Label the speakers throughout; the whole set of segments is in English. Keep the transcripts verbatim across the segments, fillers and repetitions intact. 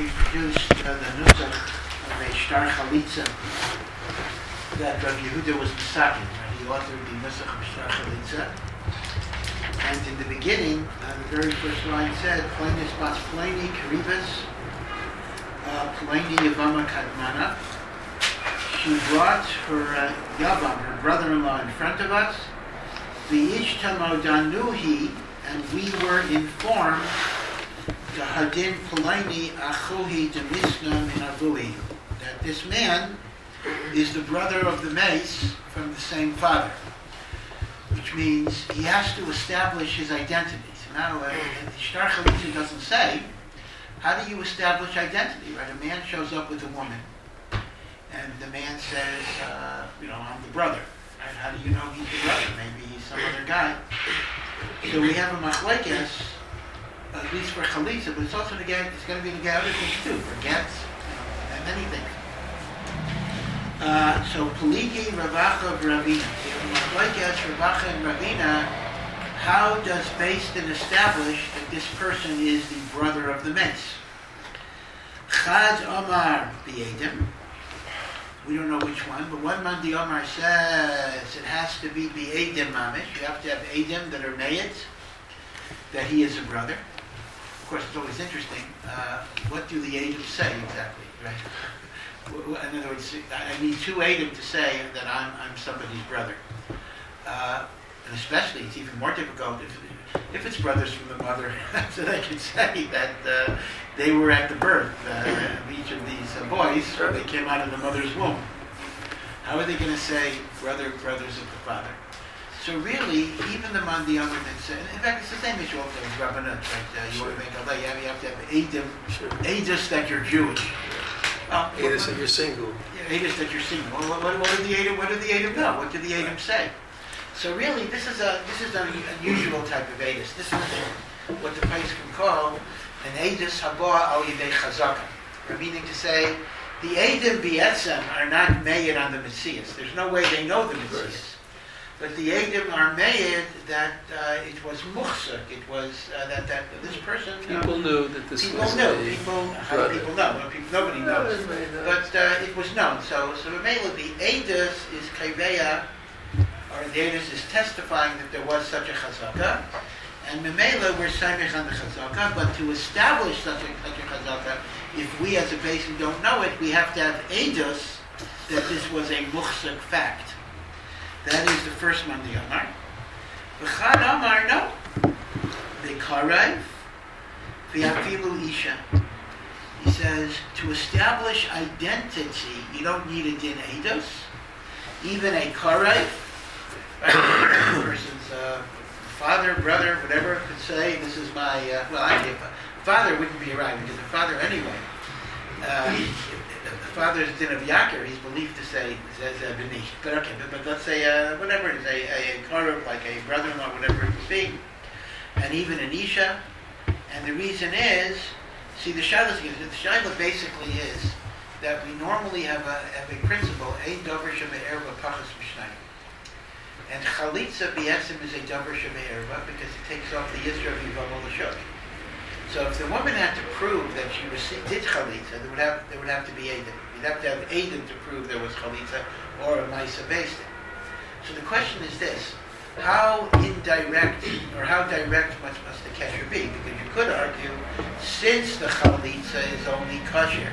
Speaker 1: we produced uh, the Nusach of a Shtar Chalitza that Rav Yehuda was Misakin, right? He authored the Nusach of Shtar Chalitza. And in the beginning, uh, the very first line said, Plainis Bas Plaini Karibas, Plaini Yavama Kadmana. She brought her uh, Yavam, her brother-in-law, in front of us. V'ishtamo danuhi, and we were informed, Hadin Plaini Achuhi Demisna Min Avui, that this man is the brother of the mace from the same father, which means he has to establish his identity. So now, uh, the Shtar Chalitza doesn't say, how do you establish identity, right? A man shows up with a woman, and the man says, uh, you know, I'm the brother. Right? How do you know he's the brother? Maybe he's some other guy. So we have a machlekes, at least for chalitza, but it's also the get. It's going to be the get other things too, for gets, you know, and many things. Uh, so Peligi, Ravacha, Ravina. We have a machlekes, Ravacha, and Ravina. How does Beis Din establish that this person is the brother of the mace? Chad Omar B'Edim. We don't know which one, but one man the Omar says it has to be B'Edim Mamish. You have to have Edim that are made that he is a brother. Of course, it's always interesting. Uh, what do the Edim say exactly, right? In other words, I need two Edim to say that I'm I'm somebody's brother. Uh, and especially, it's even more difficult if if it's brothers from the mother, so they can say that uh, they were at the birth uh, of each of these uh, boys, or they came out of the mother's womb. How are they going to say brother, brothers of the father? So really, even the Mandiyamar that say, in fact, it's the same issue also with Rabbanut, right? Uh, you sure. want to make Allah, you have to have Eidim, sure. Eidus that you're Jewish. Well,
Speaker 2: Eidus that you're single.
Speaker 1: Yeah, Eidus that you're single. Well, what, what, what do the Eidim? What do the Eidim know? What do the Eidim say? So really, this is a this is an unusual type of Eidus. This is what the place can call an Eidus haba al yidei chazaka, meaning to say the Eidim b'etzem are not made on the Messias. There's no way they know the Messias, but the Eidim are made that uh, it was muchzak. It was uh, that that this person.
Speaker 2: People uh, knew that this
Speaker 1: people
Speaker 2: was
Speaker 1: knew.
Speaker 2: a
Speaker 1: People how do people know? Well, people, nobody knows, but uh, it was known. So so the Eidus is kaiveya. Or the Eidus is testifying that there was such a chazaka, and Memela we're samech on the chazaka, but to establish such a, such a chazaka, if we as a basin don't know it, we have to have Eidus that this was a muchzak fact. That is the first man, the Amar. V'chad Amar, no. V'karev, v'afilu isha. He says, to establish identity, you don't need a din Eidus, even a karev. Right? The person's uh, father, brother, whatever, could say, this is my, uh, well, actually, father wouldn't be right, because the father anyway, uh, the father's din of Yakir, he's believed to say, says uh, B'ni. But okay, but, but let's say, uh, whatever it is, a, a, a karev, like a brother-in-law, whatever it would be, and even an Isha, and the reason is, see, the Shaila the Shaila basically is that we normally have a, have a principle, ein dover shebe'erva pachas mishnayim. And chalitza b'etzem is a davar shebe'erva because it takes off the yisra of yivam l'shok. So if the woman had to prove that she received, did chalitza, there would have there would have to be Eidim. You'd have to have Eidim to prove there was chalitza or a ma'isa based it. So the question is this: how indirect or how direct must must the kesher be? Because you could argue, since the chalitza is only kosher,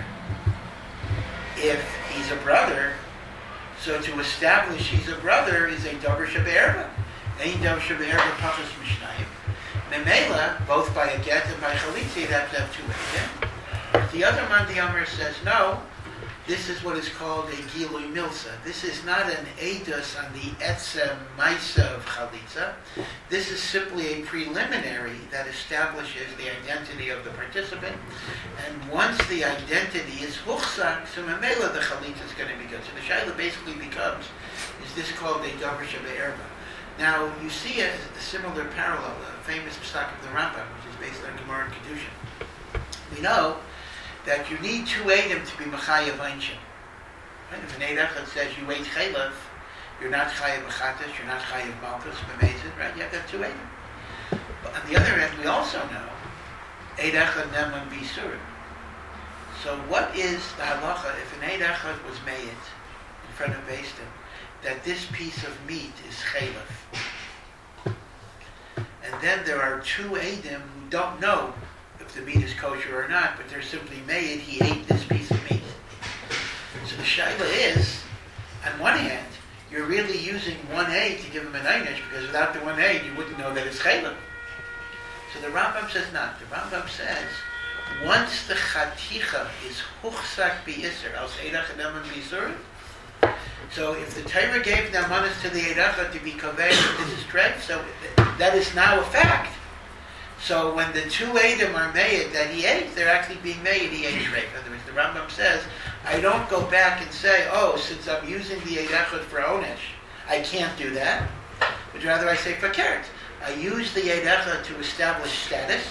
Speaker 1: if he's a brother. So to establish he's a brother is a davar shebe'erva. Ein davar shebe'erva pachas mishnayim. Memela, both by a get and by chalitza, you'd have to have two Eidim. The other man, the Amr, says, no, this is what is called a gilui milsa. This is not an eidus on the etzem maisa of chalitza. This is simply a preliminary that establishes the identity of the participant. And once the identity is huchzak, so memela the chalitza is going to be good. So the shaila basically becomes, is this called a davar shebe'erva? Now, you see a, a similar parallel, a famous psak of the Rambam, which is based on Gemara and Kedushin. We know that you need two Eidim to be Mechayev Einshin. Right? If an Eidach says you ate Chaylev, you're not Chayev Achatas, you're not Chayev Malchus, B'mezid, right? You have to have two Eidim. But on the other end, we also know Eidach and Neman B'Surim. So what is the halacha if an Eid Echad was made in front of Beis Din that this piece of meat is chaylev? And then there are two Eidim who don't know if the meat is kosher or not, but they're simply made, he ate this piece of meat. So the shaila is, on one hand, you're really using one aid to give him an einish, because without the one aid, you wouldn't know that it's chaylev. So the Rambam says not. The Rambam says, once the chaticha is huchsak bi-isser, al seidach adam and bi-isur, so if the Torah gave namanis to the Eidachah to be kaveh, this is treif, so that is now a fact. So when the two Eidim are made that he ate, they're actually being made, he ate treif. In other words, the Rambam says, I don't go back and say, oh, since I'm using the Eidachah for onesh, I can't do that. But rather I say fakert. I use the Eidachah to establish status.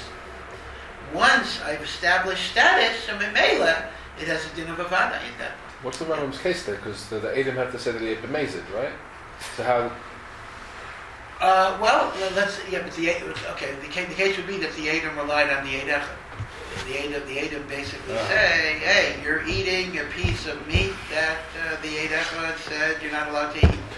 Speaker 1: Once I've established status, so memela, it has a din of avada in that.
Speaker 3: What's the Rambam's case there? Because the, the Edom have to say that he ate b'mezid, right? So how?
Speaker 1: Uh, well, let's yeah, but the okay. The case, the case would be that the Edom relied on the Eidachah. The Edom, the Edom basically uh-huh. say, hey, you're eating a piece of meat that uh, the Eidachah said you're not allowed to eat.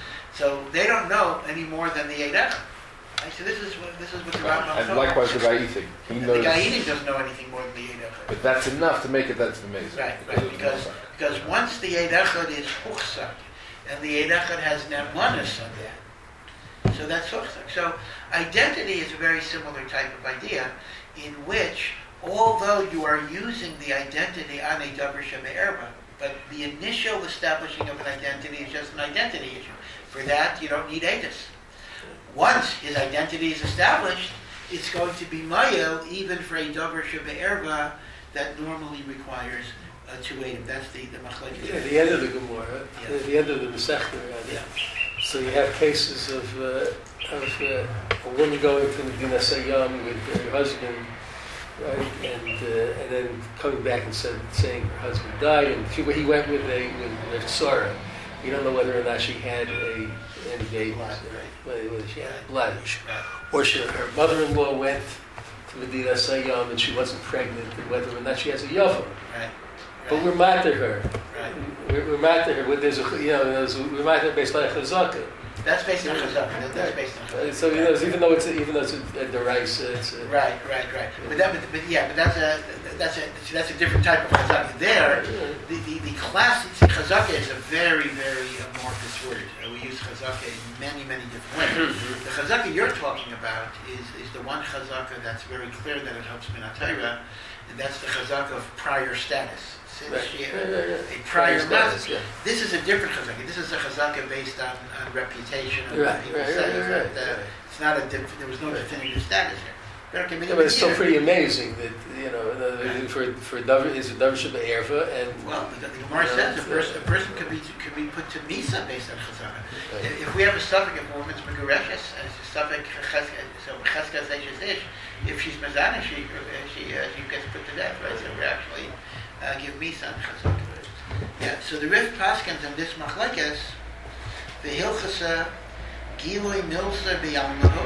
Speaker 1: So they don't know any more than the Eidachah. I said, this is what this is what the Rambam
Speaker 3: And likewise the guy eating. He
Speaker 1: and
Speaker 3: knows.
Speaker 1: The guy eating doesn't know anything more than the Eidachah.
Speaker 3: But that's enough to make it that's amazing.
Speaker 1: Right, right. Because because once the Eidachah is huchsak, and the Eidachah has nemanis on that, so that's huchsak. So identity is a very similar type of idea, in which although you are using the identity on a davar shebe'erba, but the initial establishing of an identity is just an identity issue. For that, you don't need edus. Once his identity is established, it's going to be mayel even for a davar shebe'erba that normally requires uh, two edim. That's the the machlekes.
Speaker 2: Yeah, the end of the Gemara,
Speaker 1: yeah.
Speaker 2: the end of the Masechta.
Speaker 1: Yeah.
Speaker 2: So you have cases of uh, of uh, a woman going to the Medina Sayyam with her husband, right, and uh, and then coming back and said, saying her husband died, and she, he went with a with, with Sarah. You don't know whether or not she had a any babies,
Speaker 1: Blood,
Speaker 2: whether, whether she had blood, or she, her mother-in-law went to Medina Sayyam and she wasn't pregnant, and whether or not she has a yavam.
Speaker 1: Right.
Speaker 2: But we're mad to her.
Speaker 1: Right.
Speaker 2: We're, we're mad to her. There's a, you know, there's a, we're mad to her based on chazaka.
Speaker 1: That's based on chazaka. That's based on chazaka.
Speaker 2: So you know, even though it's a, even though it's a, a deraisa, it's a,
Speaker 1: right, right, right. But that, but, but yeah, but that's a that's a that's a different type of chazaka. There, the the, the classic chazaka is a very very amorphous word. Uh, we use chazaka in many many different ways. Mm-hmm. The chazaka you're talking about is is the one chazaka that's very clear that it helps Minat Torah, and that's the chazaka of prior status. Right. She, uh,
Speaker 2: yeah, yeah, yeah.
Speaker 1: A prior status.
Speaker 2: Yeah.
Speaker 1: This is a different chazaka. This is a chazaka based on, on reputation. And
Speaker 2: right,
Speaker 1: people
Speaker 2: right,
Speaker 1: say
Speaker 2: right, right,
Speaker 1: that, uh,
Speaker 2: right.
Speaker 1: It's not a dif- there was no definitive status here. But,
Speaker 2: yeah, but it's still pretty amazing that you know right. for for davar is a davar shebe'erva and
Speaker 1: well the, the Gemara you know, says a person a person could be could be put to misa based on chazaka. Right. If we have a suffix if a woman's megureshes and it's a suffix so cheskas ish if she's mezana she she uh, she gets put to death, right? So we're actually Uh, give me some chazaka. Yeah, so the Rif Paskins on this machlekes, the Hilchasa Giloi Milsa B'Yalmahu,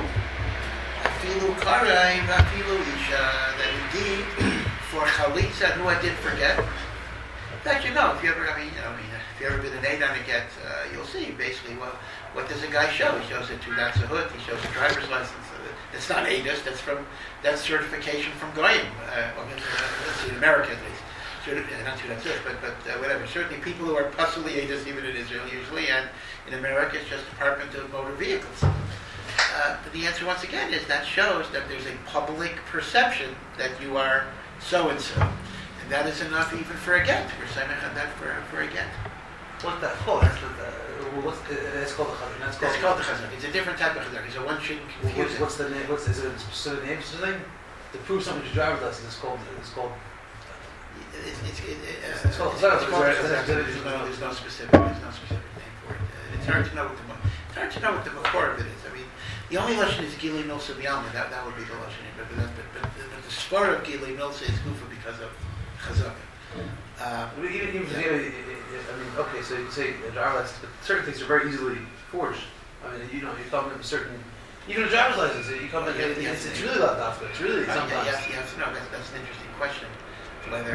Speaker 1: Afilu Karai V'Afilu Isha, that indeed for Chalitza, who I did forget. In fact, you know, if you ever, I mean, you know, I mean, if you ever been an aid on a get, uh, you'll see basically what what does a guy show? He shows a Tudat Zahut, he shows a driver's license. It's not Aedus, that's from that's certification from Goyim, uh, in America at least. Not too that's it, but but uh, whatever. Certainly, people who are possibly Aedus, even in Israel, usually, and in America, it's just Department of Motor Vehicles. Uh, but the answer, once again, is that shows that there's a public perception that you are so and so, and that is enough even for a get. We're saying that for for a get.
Speaker 4: What's that called? That's what the, what's the, it's called the chazak. That's called,
Speaker 1: it's called the chazak. It's a different type of chazak. So one shouldn't confuse
Speaker 4: what's,
Speaker 1: it.
Speaker 4: What's the name? What's is it a specific name? Something to prove something to driver's license. It's called. It's called.
Speaker 1: It's, it's, it, uh,
Speaker 4: it's called
Speaker 1: it's, it's called
Speaker 4: chazak.
Speaker 1: There's no, there's no specific, there's no specific name for it. Uh, it's hard to know what the it's hard to know what the makor of it is. I mean, the only lashon is Gilui Milsa B'Yalma. That that would be the lashon. But but, but, but, but the svar of Gilui Milsa is gufa because of chazaka. Uh,
Speaker 4: even even yeah. I mean, okay, so you say a driver's license, but certain things are very easily forged. I mean, you know, you're talking about certain. Even a driver's license, you come like,
Speaker 1: yeah,
Speaker 4: it's,
Speaker 1: yeah,
Speaker 4: it's
Speaker 1: yeah.
Speaker 4: really not dafka. It's really
Speaker 1: right,
Speaker 4: sometimes.
Speaker 1: Yeah, yes, yes, no, that's, that's an interesting question. Whether these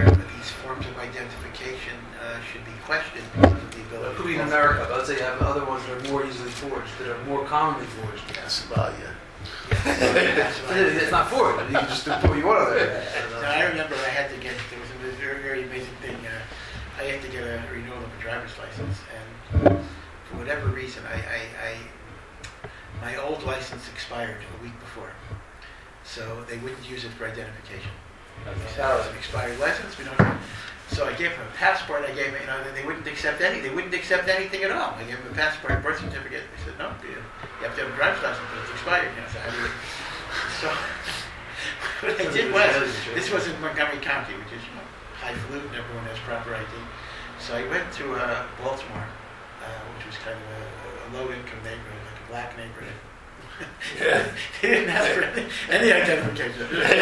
Speaker 1: these forms of identification uh, should be questioned because of the
Speaker 4: Well,
Speaker 1: ability.
Speaker 4: it could be
Speaker 1: to
Speaker 4: in America, but let's say you have other ones that are more easily forged, that are more commonly forged.
Speaker 2: Somalia.
Speaker 1: That's why-
Speaker 4: It's not forged. You can just do put what you want on there.
Speaker 1: No, I remember I had to get, there was a very, very amazing thing. Uh, I had to get a renewal of a driver's license, and for whatever reason, I, I, I my old license expired a week before, so they wouldn't use it for identification. They said, "It's an expired license. We don't." So I gave them a passport. I gave them, you know, they wouldn't accept any. They wouldn't accept anything at all. I gave them a passport, a birth certificate. They said, "No, you, you have to have a driver's license, but it's expired." You know, so, how do you, so what I did was, this was in Montgomery County, which is, you know, highfalutin. Everyone has proper I D. So I went to uh, Baltimore, uh, which was kind of a, a low-income neighborhood, like a black neighborhood.
Speaker 2: Yeah.
Speaker 1: They didn't ask for any, any identification.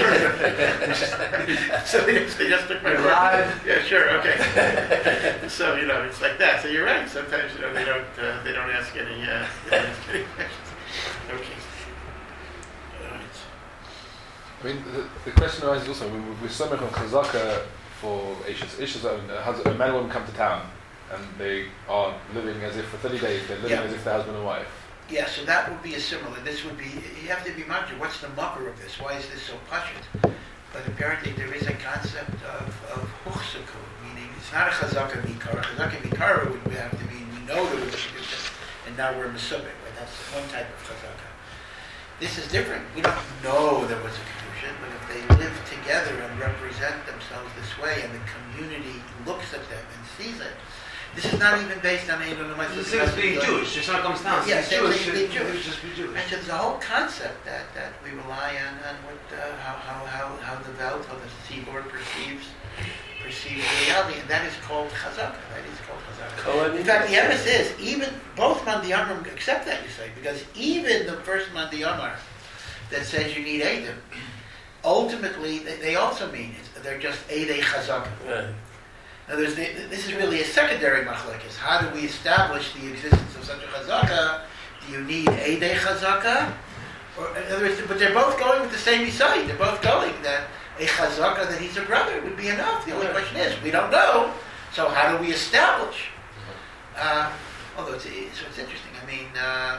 Speaker 1: So they just, they just took my
Speaker 4: You're
Speaker 1: word.
Speaker 4: live.
Speaker 1: Yeah, sure, okay. So, you know, it's like that. So you're right. Sometimes, you know, they don't uh, they don't ask any uh, they don't ask any questions. Okay. All right.
Speaker 3: I mean, the, the question arises also, we, we're so much on chazaka for Ishas. Ishas, a man and woman come to town, and they are living as if for thirty days, they're living
Speaker 1: Yeah.
Speaker 3: as if they're husband and wife.
Speaker 1: Yeah, so that would be a similar. This would be, you have to be mindful, what's the mucker of this? Why is this so pashut? But apparently there is a concept of, of huchsaku, meaning it's not a chazaka mikara. Chazaka mikara would have to mean we know there was a condition, and now we're mesubik, right? That's one type of chazaka. This is different. We don't know there was a condition, but if they live together and represent themselves this way, and the community looks at them and sees it, this is not even based on Einon Lemaisa.
Speaker 4: It's the same as being Jewish. If someone comes down,
Speaker 1: Yeah,
Speaker 4: it's
Speaker 1: same
Speaker 4: Jewish.
Speaker 1: thing as being
Speaker 4: it- it would
Speaker 1: Jewish.
Speaker 4: just be Jewish.
Speaker 1: And so there's a whole concept that, that we rely on, on what, uh, how, how, how, how the Welt, how the seaboard perceives, perceives reality, and that is called chazaka. That is called chazaka.
Speaker 2: Kohen.
Speaker 1: In fact, the evidence is, even, both Mandiyamar accept that, you say, because even the first Mandiyamar that says you need Eidim, ultimately, they, they also mean it. They're just Eidei chazaka.
Speaker 2: Right.
Speaker 1: Now, there's the, this is really a secondary machlekes. How do we establish the existence of such a chazaka? Do you need Eidei chazaka? Or, in other words, but they're both going with the same side. They're both going that a chazaka that he's a brother would be enough. The only question is, we don't know. So how do we establish? Uh, although it's, it's, it's interesting. I mean, uh,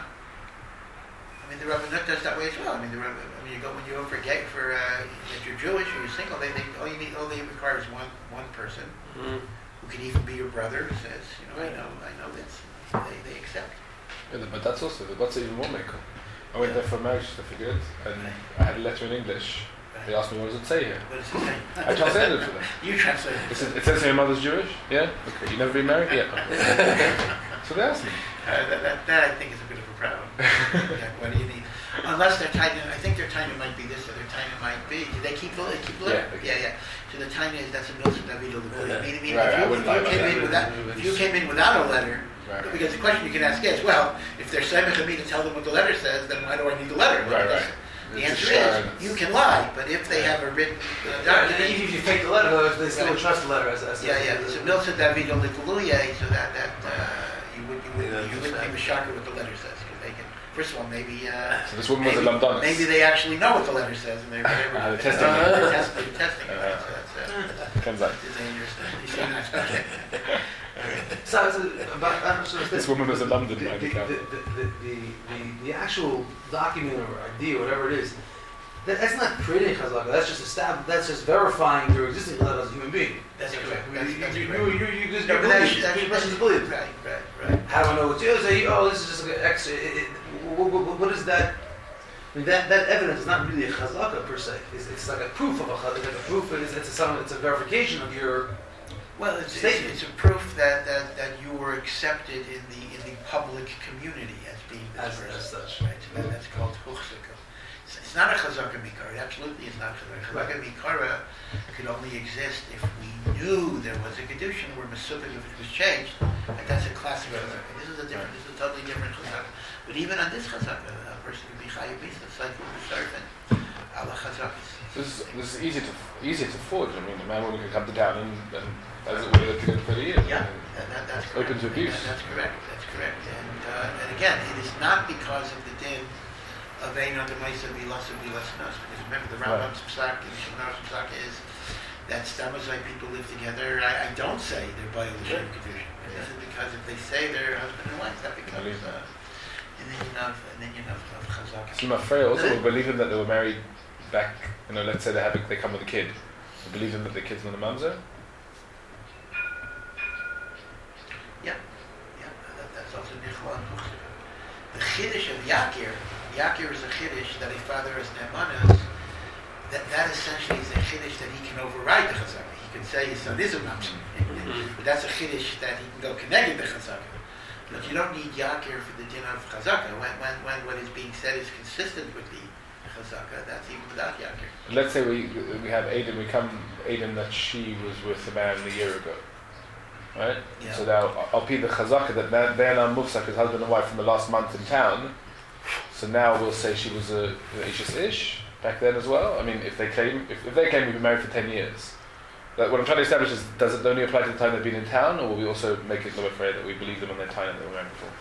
Speaker 1: I mean, the Rabbanut does that way as well. I mean, the Rabbanut, I mean, you go when you go for gay for uh, if you're Jewish or you're single, they think all you need, all they require is one one person
Speaker 2: Mm.
Speaker 1: who can even be your brother. Who says, you know, I know, I know this. They they accept.
Speaker 3: Yeah, but that's also, that's even more maker. I went there for a marriage certificate, and
Speaker 1: Right.
Speaker 3: I had a letter in English. They asked me, what does it say here?
Speaker 1: What does it say?
Speaker 3: I translated it for them.
Speaker 1: You translate
Speaker 3: It,
Speaker 1: it.
Speaker 3: says, it says here, your mother's Jewish? Yeah? Okay, you never been married? Yeah. Okay. So they asked me.
Speaker 1: Uh, that, that, that I think is a bit of a problem. Yeah, what do you need? Unless their tiny, I think their tiny might be this, or their tiny might be. Do they keep the they keep the letter?
Speaker 3: Yeah, they
Speaker 1: yeah, yeah. So the tiny is that's a Milson David or the
Speaker 2: Yeah.
Speaker 1: meaning, meaning
Speaker 3: Right,
Speaker 1: if
Speaker 3: I
Speaker 1: you,
Speaker 3: wouldn't
Speaker 1: if you
Speaker 3: lie
Speaker 1: came
Speaker 3: about
Speaker 1: in
Speaker 3: that.
Speaker 1: without if you came in without a letter,
Speaker 3: Right, right.
Speaker 1: because the question you can ask is, well, if they're semich me to tell them what the letter says, then why do I need the letter? Well,
Speaker 3: Right,
Speaker 1: that's-
Speaker 3: right.
Speaker 1: The
Speaker 3: It's
Speaker 1: answer
Speaker 3: a
Speaker 1: is,
Speaker 3: shard.
Speaker 1: you can lie, but if they have a written uh,
Speaker 4: Yeah, and
Speaker 1: document,
Speaker 4: even if you take the letter, though, they still
Speaker 1: Right.
Speaker 4: would trust the letter as as.
Speaker 1: yeah, yeah, it's a Milson David or Likuluye, so that that uh, you would you would
Speaker 2: Yeah,
Speaker 1: you wouldn't
Speaker 2: that's
Speaker 1: be shocked what the letter says because they can. First of all, maybe uh,
Speaker 3: So this woman was a
Speaker 1: maybe,
Speaker 3: Lamdonis.
Speaker 1: maybe they actually know what the letter says and they're, they're,
Speaker 3: Ah, they're
Speaker 1: they're,
Speaker 3: testing
Speaker 1: they're,
Speaker 3: it.
Speaker 1: testing, they're testing it. Right? So that's uh,
Speaker 3: Comes out.
Speaker 1: it's a dangerous thing. You see that? Okay.
Speaker 4: So, so about, I don't know,
Speaker 3: This woman was a London
Speaker 4: the, the,
Speaker 3: man.
Speaker 4: the, the, the, the, the actual document or idea, whatever it is, that, that's not creating chazaka. That's just estab- That's just verifying your existing chazaka as a human being.
Speaker 1: That's correct.
Speaker 4: I
Speaker 1: That's,
Speaker 4: mean,
Speaker 1: that's
Speaker 4: you,
Speaker 1: correct.
Speaker 4: you, you, you, just
Speaker 1: No,
Speaker 4: you
Speaker 1: but that's,
Speaker 4: believe.
Speaker 1: that's,
Speaker 4: The
Speaker 1: that's
Speaker 4: person believes.
Speaker 1: right, right, right.
Speaker 4: How do I know it's you? Say, oh, this is just like an X. It, it, what, what, what is that? I mean, that, that evidence is not really a chazaka per se. It's, it's like a proof of a chazaka. It's like a proof. It's, it's, a, some, it's a verification of your.
Speaker 1: Well, it's, it's,
Speaker 4: Statement.
Speaker 1: it's a proof that, that, that you were accepted in the in the public community as being this
Speaker 4: As-
Speaker 1: person.
Speaker 4: as such.
Speaker 1: Right. So that, that's called huchzika. It's, it's not a chazaka mikara. It absolutely is not chazaka. Chazaka mikara could only exist if we knew there was a condition where masubik, if it was changed, like that's a classic chazaka. This is a different. This is a totally different chazaka. But even on this chazaka, a person can be chayav misa. It's like the servant. Allah chazakas.
Speaker 3: This is, this is easy to easier to forge. I mean, a man woman can come to town and, and does it with it together for thirty years.
Speaker 1: Yeah, that, that, that's correct.
Speaker 3: Open to abuse.
Speaker 1: That, that's correct. That's correct. And uh, and again, it is not because of the din of Ein Adamaisa Bilasa Bilasanos. Because remember, the Rambam's psak and Shemana's psak is that Stamazai people live together, I, I don't say they're by L'Shem Kedushin. It isn't because if they say they're husband and wife, that becomes uh, an union of an union of, of Chazaka.
Speaker 3: So Mafreya also will believe them that they were married back, you know, let's say they have a, they come with a kid. Will believe them that the kid's not a mamzer?
Speaker 1: Yeah, yeah, that, that's also Nichla and Huchzir. The Chiddush of Yakir, Yakir is a Chiddush that a father has Nehemanas, that, that essentially is a Chiddush that he can override the Chazaka. He can say his son is a mamzer. But that's a Chiddush that he can go connected the Chazaka. But you don't need Yakir for the din of Chazaka. When, when, when what is being said is consistent with the Chazaka, that's even without Yakir.
Speaker 3: Let's say we we have Aiden, we come Aiden that she was with a man a year ago. Right?
Speaker 1: Yeah.
Speaker 3: So now, I'll be the Chazaka that they're now Mufsak, his husband and wife from the last month in town. So now we'll say she was a, an Ishis Ish back then as well. I mean, if they came, if, if they came, we've been married for ten years. Like, what I'm trying to establish is, does it only apply to the time they've been in town, or will we also make it more afraid that we believe them on their time that they were married before?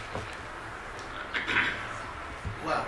Speaker 1: Well,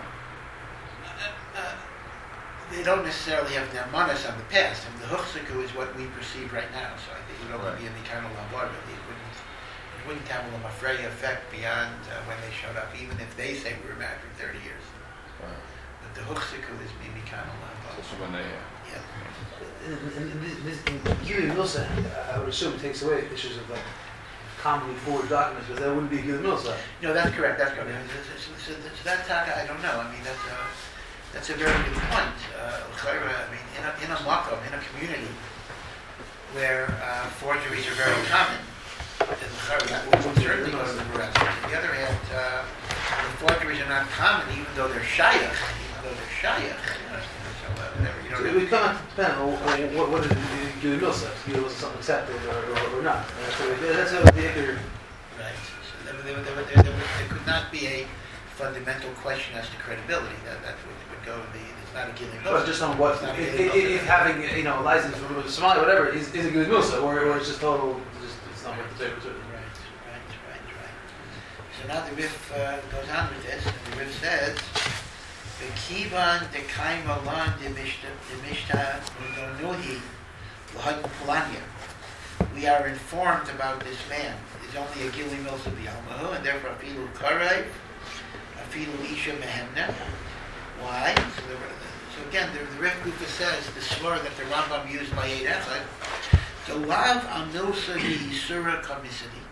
Speaker 1: uh, uh, they don't necessarily have Nehemanas on the past. I mean, the Huchziku is what we perceive right now, so I think it would only
Speaker 3: Right.
Speaker 1: be an eternal Lambar, really. It wouldn't, it wouldn't have a Mafreya effect beyond uh, when they showed up, even if they say we were married for thirty years.
Speaker 3: Wow.
Speaker 1: But the Huchziku is maybe kind of Lambar.
Speaker 3: That's from when they, uh,
Speaker 1: Yeah.
Speaker 4: And, and this, this Gili Milsa, I would assume, takes away issues of like commonly forward documents, because that wouldn't be Gili Milsa.
Speaker 1: No, that's correct. That's correct. So, so, so, so that taka, I don't know. I mean, that's a that's a very good point. Uh, I mean, in a in a makom, in a community where uh, forgeries are very common, that would certainly go to the Beretzim. On the other hand, uh, the forgeries are not common, even though they're shayach. Even though they're shayach. You know, so uh, whatever. You
Speaker 4: So
Speaker 1: know,
Speaker 4: it would come out to depend on what, what, what is Gili Milsa, if Gili Milsa something accepted or, or, or not. And so that's what the other.
Speaker 1: right. So there, there, there, there, there, there could not be a fundamental question as to credibility. That that would, would go in the. It's not a gilui
Speaker 4: Well,
Speaker 1: milsa.
Speaker 4: just on what,
Speaker 1: It's not a
Speaker 4: if,
Speaker 1: gilui
Speaker 4: if,
Speaker 1: milsa.
Speaker 4: if having, you know, a license from Somalia, whatever, is, is a Gili Milsa, or, or it's just total, just, it's not what the paper says.
Speaker 1: Right, right, right, right. So now the Rif uh, goes on with this, and the Rif says, "V'kivan dekaima lan demishta nuhi l'hadin kulanya." We are informed about this man. Is only a gilui milsa b'yalmahu, and therefore afilu karev, afilu isha mehemna. Why? So, the, so again, the, the Rif Gufa says the swar that the Rambam used by Eid Echad, the lav amilsa yisura kamisadi.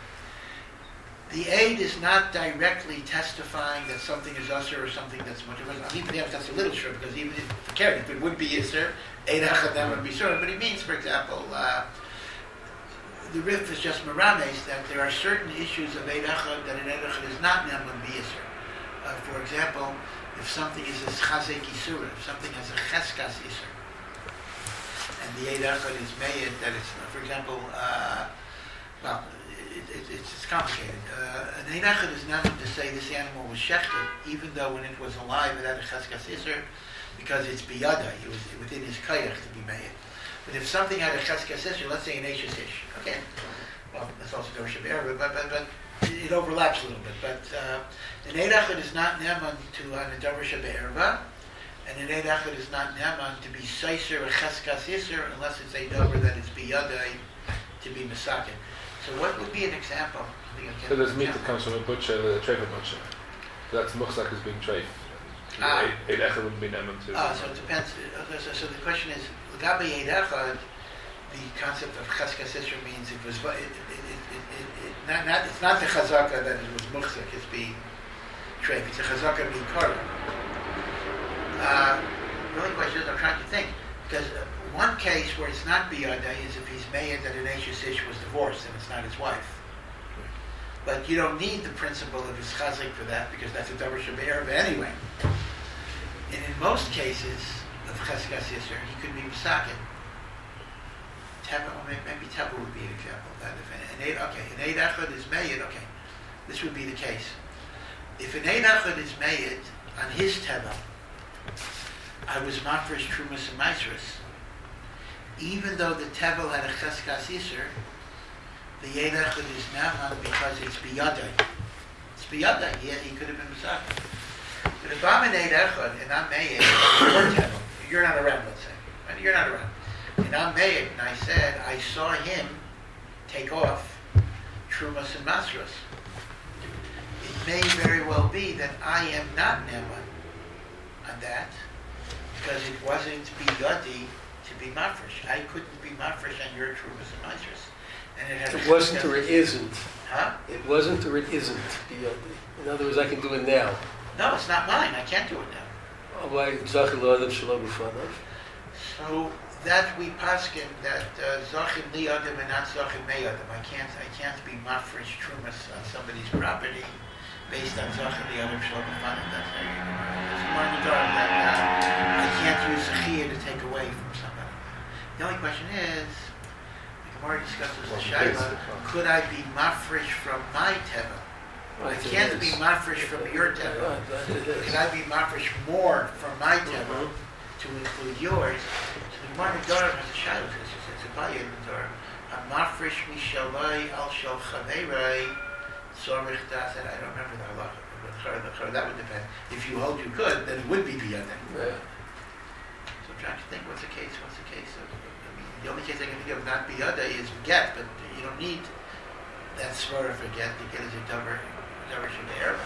Speaker 1: The aid is not directly testifying that something is usher or something that's much of us. Even if that's a little sure, because even if, cared, if it would be yisur, Eid Echad then would be sure. But it means, for example, uh, the Rif is just merames that there are certain issues of Eid Echad that in Eid Echad is not neman b'yisur. Uh, for example, if something is a chazek yisur, if something has a cheskas yisur, and the Eid Echad is made that it's, for example, uh, well, it, it, it's, it's complicated. Uh, an Eid Echad is not to say this animal was shechted, even though when it was alive it had a cheskas yisur, because it's biyada, it was within his kayach to be made. But if something had a cheskas yisur, let's say an eishes ish, okay, well, that's also Dover Shabbat, but, but, but it overlaps a little bit. But uh, an Eid Echad is not neman to an uh, Dover Shabbat, and an Eid Echad is not neman to be seiser or cheskas yisur unless it's a dover that is biyadai to be misakin. So what would be an example?
Speaker 3: so there's meat that comes from a butcher, a treif butcher. That's muchzak as being treif.
Speaker 1: Ah.
Speaker 3: Eid Echad wouldn't be neman too.
Speaker 1: Ah, so it depends. Okay, so, so the question is, L'gabe Eid Echad, the concept of cheskas yisur means it was it, it, it, it, it, it, not, not it's not the chazaka that it was muchzak, it's being treif. It's a chazaka being karma. Uh, the only question is, I'm trying to think, because uh, one case where it's not biyada is if he's made that an Eishes Ish was divorced and it's not his wife. But you don't need the principle of his chazik for that, because that's a davar shebe'erev anyway. And in most cases of cheskas yisur, he could be misakin. Teva, or maybe, maybe Teva would be an example of that. If an, an Eid, okay, an Eid Echad is made, okay, this would be the case. If an Eid Echad is made on his Teva, I was mafresh trumas and maisrus. Even though the tevel had a cheskas yisur, the Eid Echad is naman because it's biyadai. It's biyadai. He, he could have been misakin. But if I'm an Eid Echad and I'm made your tevel, you're not around, let's say, right? You're not around. And I'm made, and I said, I saw him take off Trumas and Masras. It may very well be that I am not Neman on that, because it wasn't biyadi to be mafresh. I couldn't be mafresh on your Trumas and Masras. And it,
Speaker 2: It wasn't or it isn't.
Speaker 1: Huh?
Speaker 2: It wasn't or it isn't biyadi. In other words, I can do it now.
Speaker 1: No, it's not mine. I can't do it now. So that we paskin that zachim li adam and not zachim may adam. I can't. I can't be mafresh trumas on somebody's property based on zachim li adam shalom b'fanim. That's how you know. There's more in the dark that uh, I can't use zechiyah to take away from somebody. The only question is, the Gemara discusses the shaila: could I be mafresh from my teva? I can't be mafresh from your teva. Can I be mafresh more from my teva to include yours? So the Gemara Dorim has a shadow. It's a bayit in the Dorim. A mafresh mishalai al shal chaverai tzorich das. And I don't remember the halacha. That would depend. If you hold you could, then it would be biyadin.
Speaker 2: Right.
Speaker 1: So I'm trying to think. What's the case? What's the case? Of, I mean, the only case I can think of not biyada is get, but you don't need that svara for get. The get is a davar. Never should be air.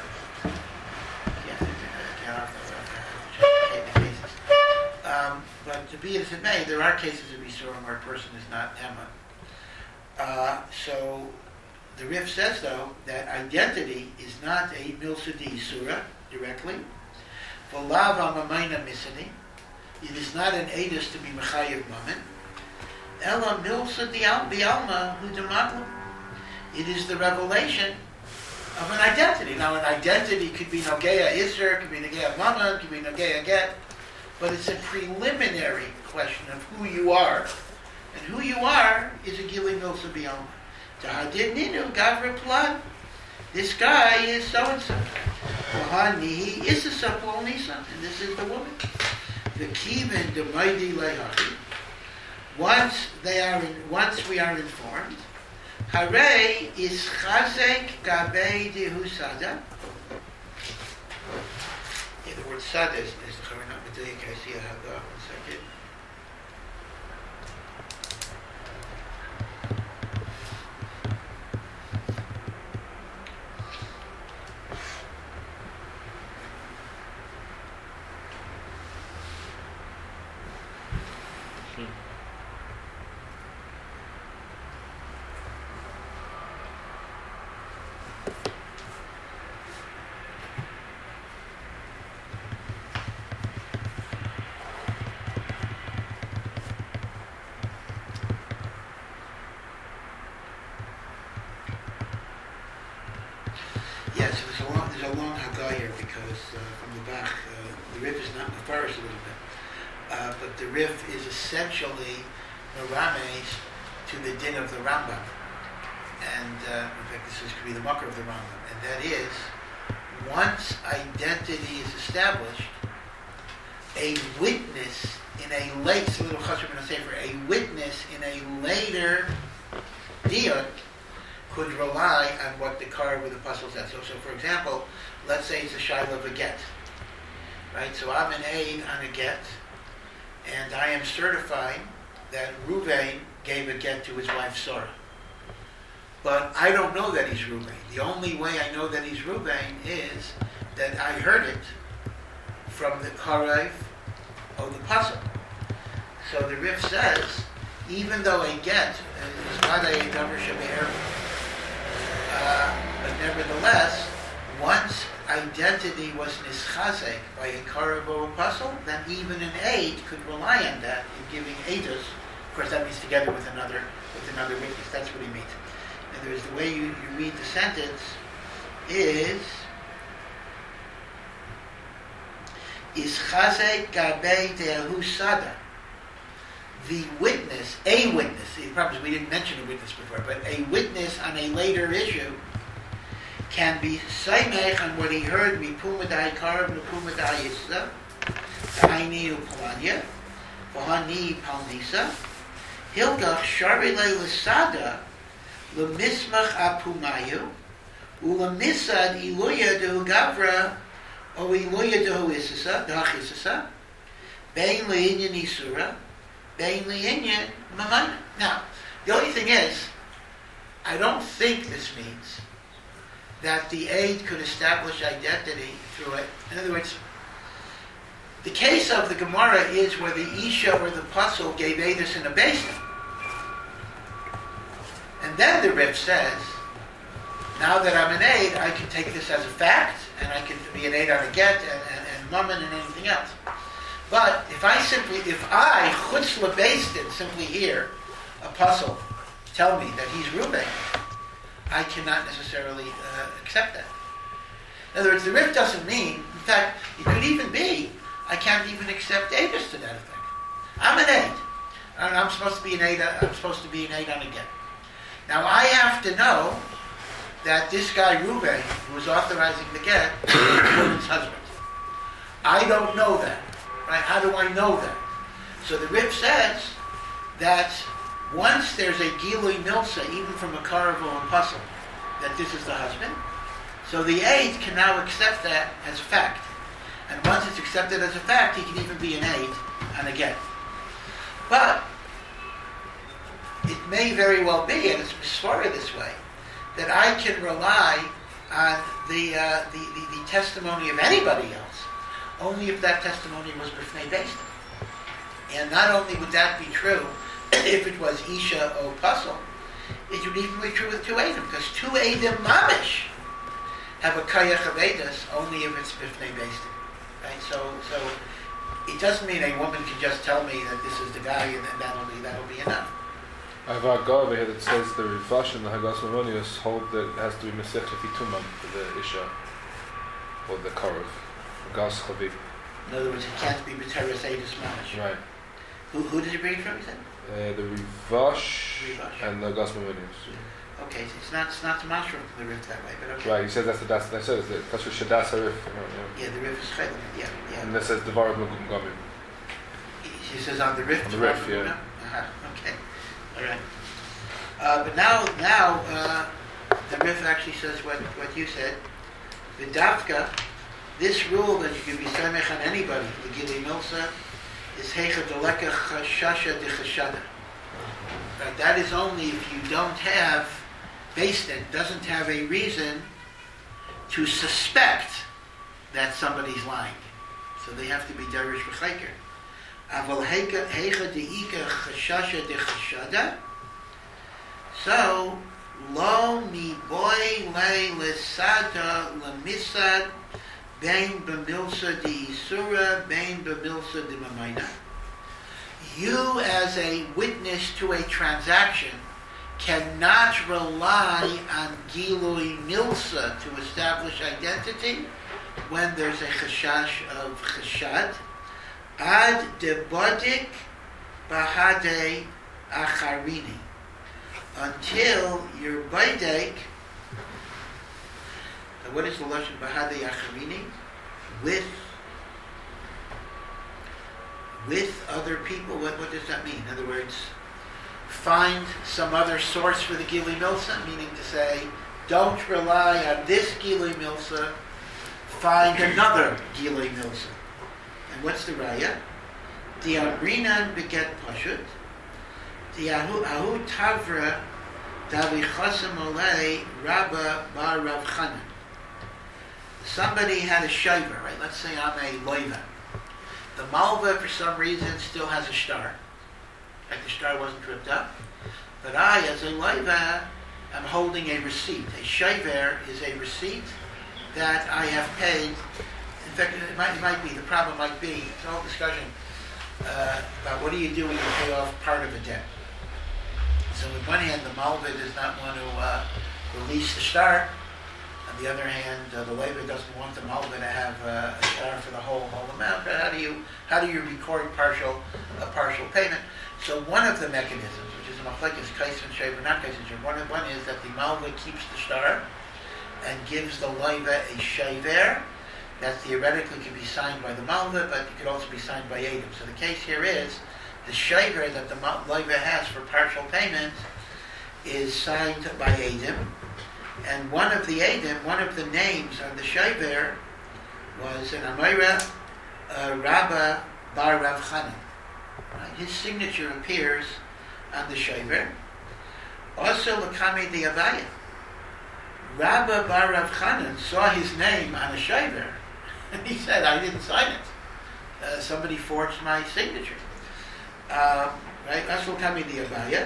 Speaker 1: Um, but to be as it may, there are cases of Yisurim where a person is not Emma. Uh, so the Rif says, though, that identity is not a Milsadi Surah directly. V'lav amamayna misani. It is not an edus to be Mechayev Mammon. Ela Milsadi Bialma Hudamatlam. It is the revelation of an identity. Now, an identity could be Nogea Isser, could be Nogea Mammon, could be Nogea Get, but it's a preliminary question of who you are. And who you are is a Gili Milsa B'Alma. Tahadid Ninu, Gavra Plad. This guy is so-and-so. Wahanihi is a Sapol Nisa, and this is the woman. The Kivin Demaidi Lehachi. Once they are in, once we are informed, Hare is chazek gabei dehu sada. Yeah, the word sada is the Charinat Medayik. I see I have that. One second. Yes, there's a long, there's a long Haggah here because uh, from the back, uh, the Rif is not Mefarish a little bit, uh, but the Rif is essentially Merames to the din of the Rambam. And uh, in fact, this is, could be the mucker of the Rambam. And that is, once identity is established, a witness in a late, it's a little chashuv in a sefer, a witness in a later dion could rely on what the card with the puzzle said. So, so, for example, let's say it's a shiloh of a get, right? So I'm an aid on a get, and I am certifying that Ruvain gave a get to his wife Sarah. But I don't know that he's Ruvain. The only way I know that he's Ruvain is that I heard it from the Karev of the puzzle. So the Rif says, even though a get is not a davar shebe'er, Uh, but nevertheless, once identity was nischazek by a karev or a puzzle, then even an aid could rely on that in giving aidus. Of course, that means together with another with another witness. That's what he means. In other words, the way you, you read the sentence is is chazek gabei de'ahu sada. The witness, a witness, the problem is we didn't mention a witness before, but a witness on a later issue can be saimech on what he heard, mipumadai karav, mipumadai yisra, ta'ayni upalanya, v'hani palnisa, hilgach shari le'lisada, le'mismach apumayu, u'le'misad iluya dehu gavra, o iluya dehu isasa, dach isasa, bein le'inyan isura, bein li'inyan mamana. Now, the only thing is, I don't think this means that the aid could establish identity through it. In other words, the case of the Gemara is where the Isha or the Puzzle gave Aedis in a basin. And then the Rif says, now that I'm an aid, I can take this as a fact, and I can be an aid on a get, and, and, and mummin, and anything else. But if I simply, if I, chutz lebeistin, simply hear a Puzzle tell me that he's Reuben, I cannot necessarily uh, accept that. In other words, the Rif doesn't mean, in fact, it could even be, I can't even accept Aedis to that effect. I'm an aid. And I'm supposed to be an aid, I'm supposed to be an aid on a get. Now I have to know that this guy Reuben, who is authorizing the get, is the woman's husband. I don't know that. Right? How do I know that? So the Rif says that once there's a Gilui Milsa, even from a Karavel and Puzzle, that this is the husband, so the aid can now accept that as a fact. And once it's accepted as a fact, he can even be an aid on a get. But it may very well be, and it's Misvara this way, that I can rely on the, uh, the, the, the testimony of anybody else, only if that testimony was b'fnei based. And not only would that be true if it was Isha or Puzzle, it would even be true with two Eidim, because two Eidim mamish have a kayach of Eidos only if it's b'fnei based. Right? So, so it doesn't mean a woman can just tell me that this is the guy and then that'll be that'll be enough.
Speaker 3: I have a guy over here that says the Rivash and the Hagas Mamonius hold that it has to be Mesech Tumam for the Isha or the Karev. Gas Chaviv.
Speaker 1: In other words, it can't be B'teres Eidos mamish.
Speaker 3: Right.
Speaker 1: Who who did you bring it from? You said?
Speaker 3: Uh, the Rivash,
Speaker 1: Rivash
Speaker 3: and the Hagas Mamonius.
Speaker 1: Okay, so it's not it's not the mashra from the Rif that way, but okay.
Speaker 3: Right, he says that's the that's that says that that's what Shadas Harif.
Speaker 1: Yeah, the Rif is chaylim. Yeah, yeah.
Speaker 3: And this says Devar Magum Gamim.
Speaker 1: He says on the Rif.
Speaker 3: On the Rif, yeah.
Speaker 1: Uh-huh. Okay. All right. Uh, but now, now uh, the Rif actually says what, what you said. The Dafka, this rule that you can be samech on anybody, the Gilui Milsa, is Heicha Deleka Chashasha de Chashada. Right? That is only if you don't have, based it, doesn't have a reason to suspect that somebody's lying. So they have to be Derish V'chayker. Aval Heicha De'ika Chashasha de Chashada. So, lo mi boy le lesada lemisad bein b'milsa di isura bein b'milsa di mamayna. You, as a witness to a transaction, cannot rely on Gilui Milsa to establish identity when there's a chashash of chashad. Ad debadik bahade acharini. Until your baidek, what is the lashon bahade acharini? With with other people. What what does that mean? In other words, find some other source for the Gilui Milsa, meaning to say, don't rely on this Gilui Milsa. Find another Gilui Milsa. And what's the raya? The Amrinan beget pashut. The Ahu Tavra Davi Chasam Olei Rabba Bar Rav Chanan. Somebody had a shiver, right? Let's say I'm a loiva. The malva, for some reason, still has a star. Like the star wasn't tripped up. But I, as a loiva, am holding a receipt. A shiver is a receipt that I have paid. In fact, it might, it might be, the problem might be, it's a whole discussion uh, about what do you do when you pay off part of a debt. So on one hand, the malva does not want to uh, release the star. On the other hand, uh, the labor doesn't want the malva to have uh, a star for the whole whole amount. But how do you how do you record partial a partial payment? So one of the mechanisms, which is a machlekes kais and shaver, not kais and shaver, one one is that the malva keeps the star and gives the loiva a shaver that theoretically can be signed by the malva, but it could also be signed by Adam. So the case here is the shaver that the loiva has for partial payment is signed by Adam, and one of the Adam, one of the names on the shaver was an Amira uh, Rabba Bar Rav Chanan. Right? His signature appears on the shaver. Also, Lakame de Avaya. Rabba Bar Rav Chanan saw his name on a shaver, and he said, I didn't sign it. Uh, somebody forged my signature. Uh, right? Also, Lakame de Avaya.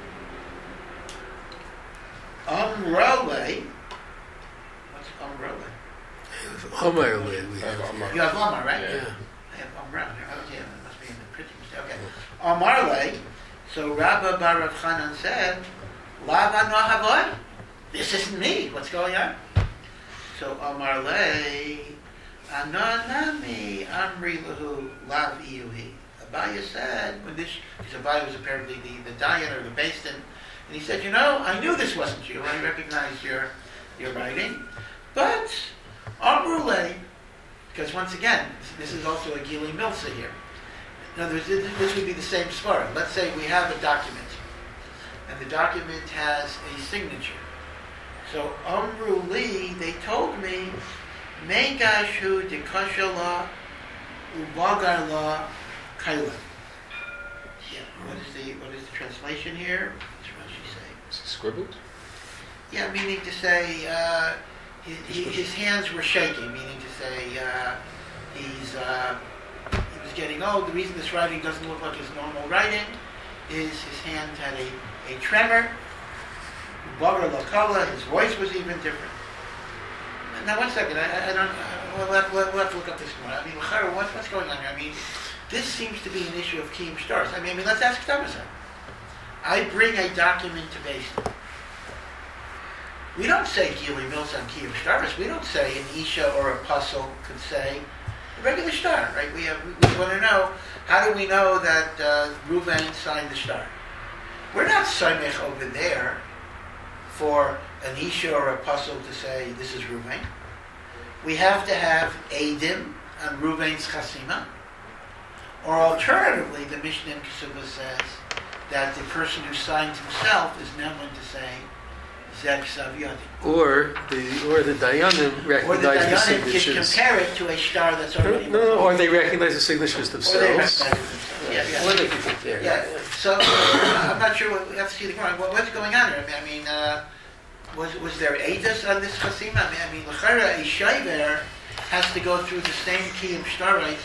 Speaker 1: Umrole. What's Umrole?
Speaker 2: Omar, we have.
Speaker 1: You have Omar, right?
Speaker 2: Yeah.
Speaker 1: I have Omar. Oh, yeah, it must be in the printing mistake. Okay. Omarle. So Rabba Bar Rav Chanan said, Lava no havoy. This isn't me. What's going on? So Omarle, Ananami Amri Lahu Lav Iyuhi. Abaya said, when this, because Abaya was apparently the, the Dayan or the Basin, and he said, you know, I knew this wasn't you. I recognized your your writing. But Amrule, because once again, this is also a Gili Milsa here. In other words, this would be the same svara. Let's say we have a document, and the document has a signature. So Amruli, they told me, Megashu dekashala ubagarla kaila. Yeah. What is the what is the translation here? What does Rashi say?
Speaker 3: Scribbled?
Speaker 1: Yeah, meaning to say uh, he, he, his hands were shaking. Meaning to say uh, he's uh, he was getting old. The reason this writing doesn't look like his normal writing is his hand had a, a tremor. Bagar lakala, his voice was even different. Now, one second. I, I don't. I, we'll, have, we'll have to look up this more. I mean, what's what's going on here? I mean, this seems to be an issue of kiyum stars. I mean, I mean, let's ask Tabasan. I bring a document to Beis. We don't say Gili Milsa on kiyum stars. We don't say an isha or a puzzle could say a regular star, right? We have. We, we want to know, how do we know that uh, Ruvain signed the star? We're not Saimech over there for an isha or a puzzle to say this is Ruvain. We have to have Eidim on Ruvain's chasima. Or alternatively, the Mishnah in Kesubah says that the person who signed himself is now going to say Zek Savyadi.
Speaker 2: Or the or the Dayanim
Speaker 1: Or the
Speaker 2: recognize the,
Speaker 1: Dayanim can
Speaker 2: signatures.
Speaker 1: compare it to a star that's already...
Speaker 2: No, no, or they recognize the signatures
Speaker 1: Or they
Speaker 2: themselves.
Speaker 1: recognize it themselves. Yeah, yeah.
Speaker 2: Or they can compare.
Speaker 1: Yeah, so uh, I'm not sure what, we have to see the Gemara. What, what's going on here? I mean, I mean uh, was was there Eidos on this chasima? I mean, I mean, L'chara, a Shaiver has to go through the same kiyum star rights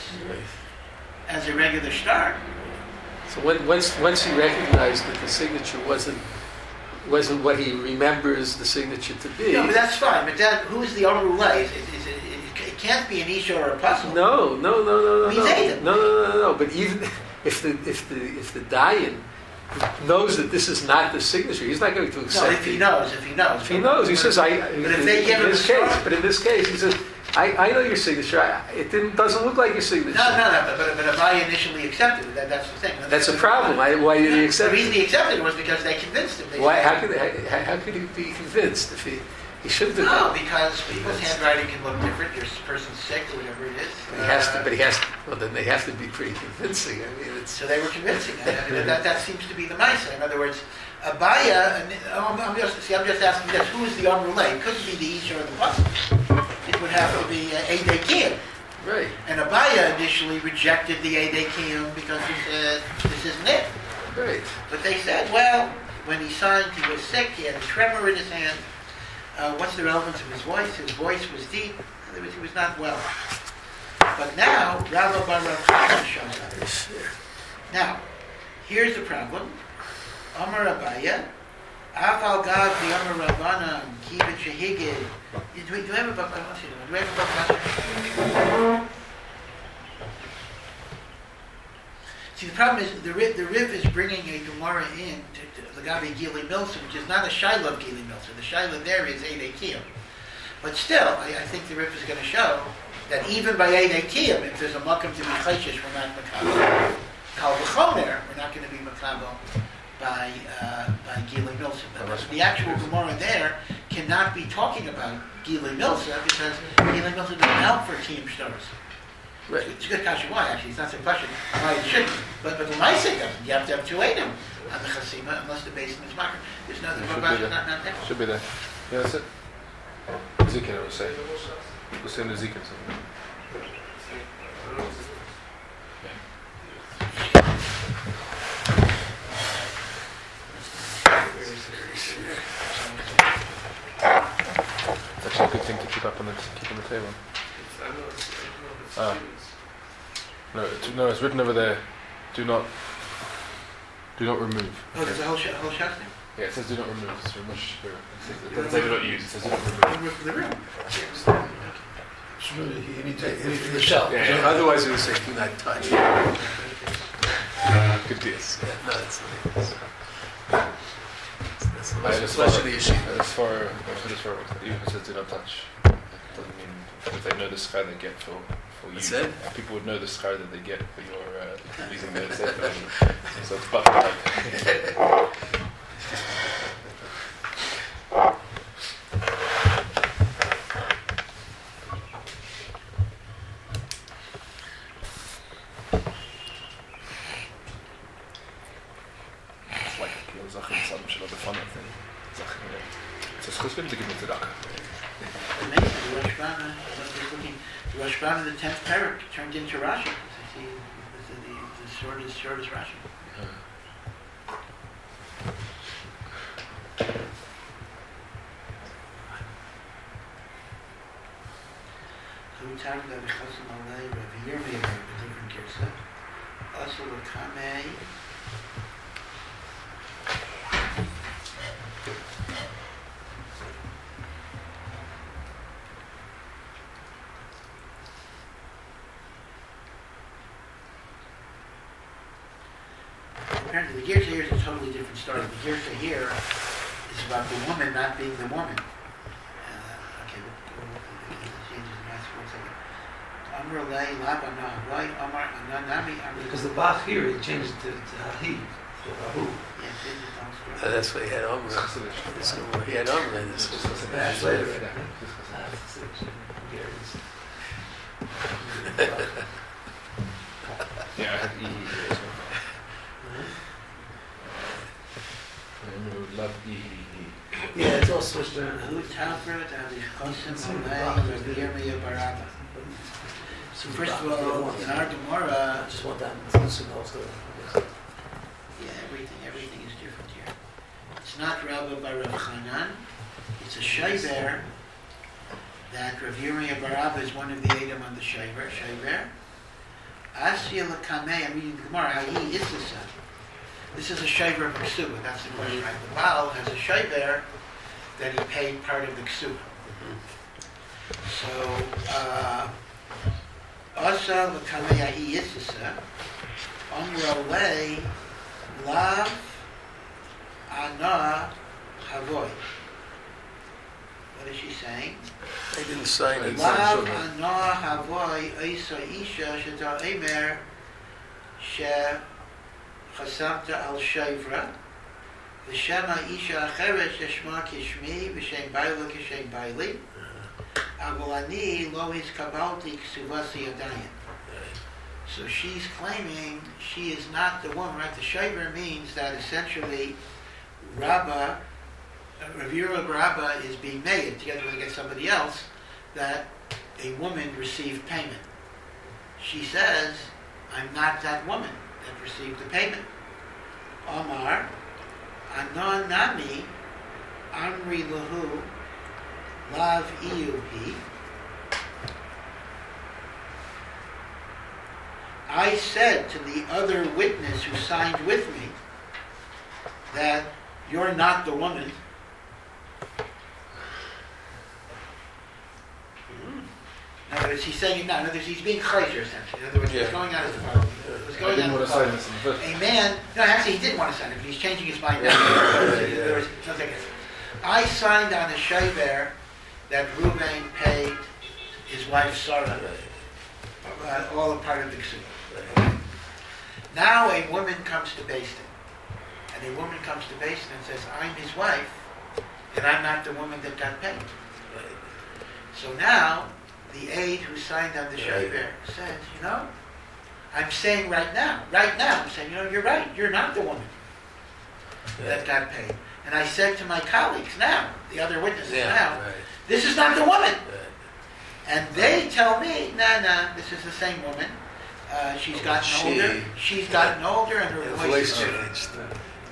Speaker 1: as a regular star.
Speaker 2: So when, once once he recognized that the signature wasn't wasn't what he remembers the signature to be.
Speaker 1: No, but that's fine. But that, who is the Amrullah? Is it, is it, it, it can't be an Isha or a puzzle.
Speaker 2: No, no, no, no, no,
Speaker 1: He's
Speaker 2: no,
Speaker 1: Eidim.
Speaker 2: no, no, no, no. But even if the if the if the Dayan knows that this is not the signature, he's not going to accept
Speaker 1: No, if he
Speaker 2: it.
Speaker 1: knows, if he knows.
Speaker 2: If he knows, he says, "I."
Speaker 1: But if they give
Speaker 2: in
Speaker 1: him
Speaker 2: this
Speaker 1: a
Speaker 2: case,
Speaker 1: star-
Speaker 2: but in this case, he says, "I, I know your signature. I, it didn't doesn't look like your signature."
Speaker 1: No, no, no. But, but, but if I initially accepted it, that, that's the thing.
Speaker 2: That's a problem. I, why did he
Speaker 1: The
Speaker 2: accept
Speaker 1: reason
Speaker 2: it?
Speaker 1: he accepted it was because they convinced him. They
Speaker 2: Why?
Speaker 1: said,
Speaker 2: How could how, how could he be convinced if he he shouldn't have?
Speaker 1: No,
Speaker 2: been.
Speaker 1: because people's handwriting can look different. Your person's sick or whatever it is.
Speaker 2: He has to,
Speaker 1: Uh,
Speaker 2: but he has to. Well, then they have to be pretty convincing. I mean, it's.
Speaker 1: So they were convincing. I mean, that, that seems to be the Maisa. In other words, Abaya, and I'm, I'm just see, I'm just asking this: who is the Amrullah? It couldn't be the Isha or the Puzzle. It would have to be uh, Eidei Kiyum.
Speaker 2: Right.
Speaker 1: And Abaya initially rejected the Eidei Kiyum because he said this isn't it.
Speaker 2: Right.
Speaker 1: But they said, well, when he signed, he was sick. He had a tremor in his hand. Uh, what's the relevance of his voice? His voice was deep. In other words, he was not well. But now, Rabba Bar Rav Chanan shows up. Now, here's the problem. Amar Abaya, Afal Gav the Amar Rabbanan, Kibbut Shehigid. Do we do we have a book? I want to see Do we have a book? See, the problem is the Riv, the Riv is bringing a Gemara in to, to the Gabi Gili Milsa, which is not a Shiloh of Gili Milsa. The Shiloh there is Eidei Kiyum. But still, I, I think the Riv is going to show that even by Eidei Kiyum, if there's a Makam to be Chayshish, we're not Makabel. Kal V'chomer, we're not going to be Makabel by uh, by Gili Milsa. But the actual Gemara there cannot be talking about Gili Milsa because Gili Milsa doesn't help for Kiyum stars.
Speaker 2: Right.
Speaker 1: It's a good question why, actually. It's not so question why it shouldn't. But, but the Maisa doesn't. You have to have two Eidim on the Chasima unless the basin is Makar. There's no, the
Speaker 3: Should be
Speaker 1: Rabbah
Speaker 3: there.
Speaker 1: is not, not there.
Speaker 3: Should be there. Yeah, that's it. Ezekiel will say. We'll say in Ezekiel something. It's actually a good thing to keep up on the keep on the table.
Speaker 2: I know it's, I don't know if it's
Speaker 3: Ah.
Speaker 2: serious.
Speaker 3: No, it's, no, it's written over there. Do not, do not remove.
Speaker 1: Oh, there's a whole, sh- whole shot thing.
Speaker 3: Yeah, it says do not remove. It's very much. It doesn't say do not use. It says do not remove.
Speaker 1: Remove from the room.
Speaker 5: You need to, you need to the shelf.
Speaker 3: Yeah,
Speaker 2: So
Speaker 3: yeah.
Speaker 2: otherwise, it would say do not touch.
Speaker 3: Good deal.
Speaker 2: Yeah, no, it's not. That's, that's,
Speaker 3: I
Speaker 2: that's,
Speaker 3: just
Speaker 2: that's
Speaker 3: follow-
Speaker 2: the issue.
Speaker 3: As far as far even if it says do not touch, it doesn't mean if they know the sky they get for for you.
Speaker 2: What's that?
Speaker 3: People would know the sky that they get for your uh, using their sefer. So it's button. It's like a Zachin Sam Shalom Befana thing. Zachin, yeah. It's a chusvim to give me tzedakah.
Speaker 1: Amazing. The Rosh Hashanah, I was looking, the Rosh Hashanah, the tenth parak turned into Rashi. I see the, the, the shortest, shortest Rashi. So we talked about Chasam Alei, Rabbi Yirmiyah, a different Girsa. Also, Lakamei. Apparently, the Girsa here is a totally different story. The Girsa here is about the woman not being the woman. Uh, okay, we'll, we'll, we'll change the math for one second. Amr lei laba na Hawaii, Amar ananami, Amr.
Speaker 4: Because the Bach here, he changed it to, to Hahi, to Rahu.
Speaker 1: Yeah, it is a long story.
Speaker 2: Uh, that's what he had on. This one, he had on this.
Speaker 4: That's later.
Speaker 3: Yeah, I had E here as well. I love E.
Speaker 4: Yeah, it's all switched around.
Speaker 1: Hu Tavrat Ali Chosim Alei, Rabbi Yirmiyah Barabba. So first of all, in our
Speaker 4: I
Speaker 1: Gemara,
Speaker 4: just want that to know also.
Speaker 1: yeah, everything, everything is different here. It's not Rabba by Rav Chanan. It's a Shaiver that Rav Yirmiyah Barabba is one of the Edom on the Shaiver. Shaiver. Asya Lakamei, I'm reading the Gemara, Hayi Issasa. This is a Shaiver of a Ksuba, that's the question, right? The Baal has a Shaiver that he paid part of the Ksuba. So, uh, Asa Lakamei Hayi Issasa, Amrolei Lav Ana Havoy. What is she saying?
Speaker 2: They didn't sign it.
Speaker 1: Lav Ana Havoy Isa Isha Sheta Emer She Chasamta Al Shavra V'Shema Isha Acheret Sheshma Kishmi V'Shem Baila Kishem Baili Avol Ani Lo His Kabalti Ksuvasi Adayin. So she's claiming she is not the woman, right? The Shaver means that essentially Rabbah, Rav Yirmiyah Barabba is being made together with against somebody else that a woman received payment. She says, I'm not that woman that received the payment. Omar, Anon Nami, Amri Lahu, Lav Iyuhi. I said to the other witness who signed with me that you're not the woman. In other words, he's saying, no, in other words, he's being chayzer essentially. In other words,
Speaker 2: Yeah.
Speaker 1: what's going on is the following. What's
Speaker 3: I
Speaker 1: going
Speaker 3: didn't
Speaker 1: on
Speaker 3: want
Speaker 1: is
Speaker 3: to
Speaker 1: the
Speaker 3: say
Speaker 1: following.
Speaker 3: this in the first.
Speaker 1: A man, no, actually he did want to sign it, but he's changing his mind now.
Speaker 2: Yeah.
Speaker 1: In other words, no, take it. I signed on a shaver that Ruvain paid his wife Sarah, uh, all a part of the ksuba. Now a woman comes to Beis Din, and a woman comes to Beis Din and says, I'm his wife, and I'm not the woman that got paid. So now, the aide who signed on the shaver says, you know, I'm saying right now, right now, I'm saying, you know, you're right, you're not the woman that got paid. And I said to my colleagues now, the other witnesses
Speaker 2: Yeah,
Speaker 1: now,
Speaker 2: right.
Speaker 1: this is not the woman.
Speaker 2: Right.
Speaker 1: And they tell me, nah, nah, this is the same woman. Uh, she's
Speaker 2: Oh,
Speaker 1: gotten
Speaker 2: she-
Speaker 1: older. She's gotten older, and her
Speaker 2: The
Speaker 1: voice
Speaker 2: voice
Speaker 1: is different.
Speaker 2: changed.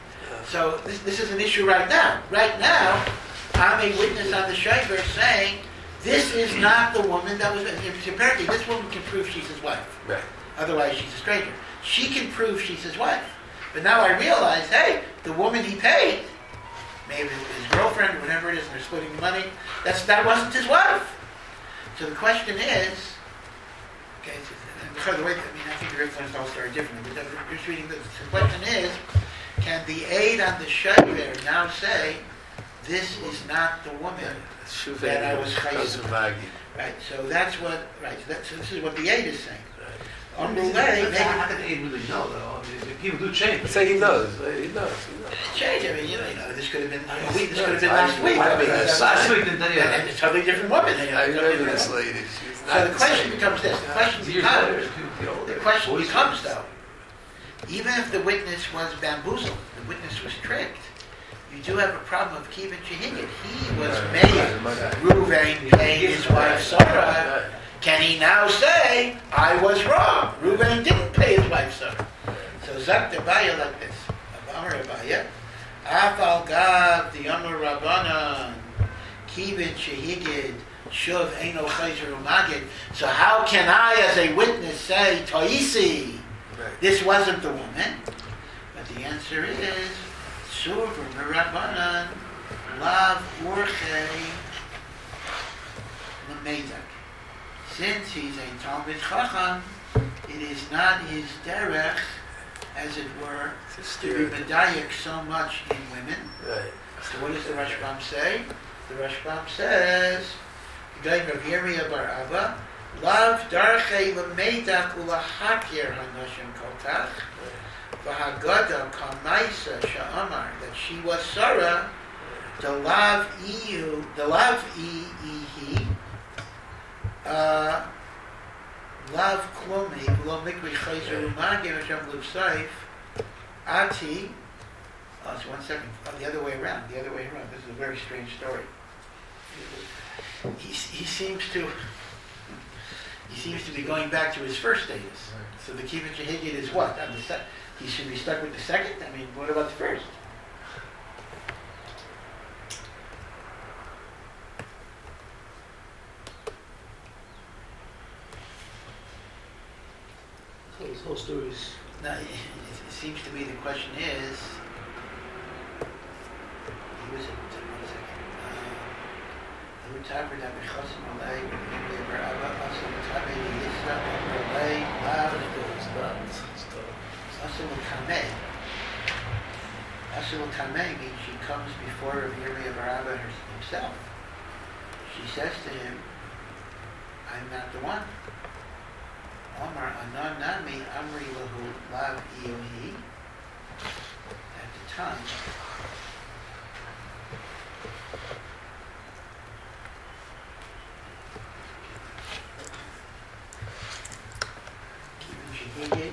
Speaker 1: So this, this is an issue right now. Right now, I'm a witness on the Shayber saying, this is not the woman that was... Apparently, this woman can prove she's his wife.
Speaker 2: Right.
Speaker 1: Otherwise, she's a stranger. She can prove she's his wife. But now I realize, hey, the woman he paid, maybe his girlfriend, whatever it is, and they're splitting the money, that's, that wasn't his wife. So the question is... Okay, so, by the way, I mean, I think the Ritzler tells the story differently, but just reading this. The question is, can the aide on the Shayber now say, this is not the woman that I was chayim? Right, so that's what, right, so that's, this is what the aide is saying. On the way,
Speaker 4: That's how can the aide really know, though? I mean, people do change.
Speaker 2: Let's say he knows. He knows. He knows.
Speaker 1: Change, I mean, you know, you know, this could have been a week, this
Speaker 2: No,
Speaker 1: could have been
Speaker 2: I-
Speaker 1: last week.
Speaker 2: I-
Speaker 1: I mean,
Speaker 2: I-
Speaker 1: that's-
Speaker 4: Last week, the day,
Speaker 1: and it's a totally different woman. you know,
Speaker 2: I
Speaker 1: totally
Speaker 2: remember
Speaker 1: different
Speaker 2: this
Speaker 1: woman.
Speaker 2: lady. She's
Speaker 1: So
Speaker 2: not
Speaker 1: the question becomes this, the question
Speaker 4: Years later,
Speaker 1: becomes,
Speaker 4: people get older.
Speaker 1: the question
Speaker 4: Boys
Speaker 1: becomes
Speaker 4: get-
Speaker 1: though, even if the witness was bamboozled, the witness was tricked, you do have a problem of Kivin Shehigit. He was made Reuven pay his wife Sarah. Can he now say, I was wrong? Reuven didn't pay his wife Sarah. So Zak Debaya like this. Amar Abaya. Afal Gav the Amar Rabbanan. Kivin Shehigit. Shuv Eino Chayzer Umagid. So how can I as a witness say, Toisi, this wasn't the woman? But the answer is, Surver Rabbanan. Lav Urchei Lemezak. Since he's a Talmid Chacham, it is not his derech, as it were, to be medayak so much in women.
Speaker 2: Right.
Speaker 1: So what does the Rashbam say? The Rashbam says, G'day Rav Yirmiyah bar Abba, Lav darchei lemeidak ulahakir hanashim koltach, v'hagada kamaisa sha'amar, that she was Sarah, the lav iu, the lav i-i-hi, Uh, Lav Klumi, Lo Mikri Chayzer Umagim Hashem Lubsaif, Ati, oh, so one second, oh, the other way around, the other way around, this is a very strange story. He, he seems to, he seems to be going back to his first status. So the Kivin Shehigit is what? On the se- he should be stuck with the second? I mean, what about the first?
Speaker 4: So this whole story is...
Speaker 1: Now, it, it seems to me the question is, he was at, one second, Hu Taber Daber Chosim Alei, Yimli Bar Abba, Asim Tabe Yisra, Alei, Lav, Asim Kamei. Asim Kamei means she comes before Yimli Bar Abba himself. She says to him, I'm not the one. Omar Anan Nami Amri Lahu Lav Iohi. At the time, Kivin Shehigit.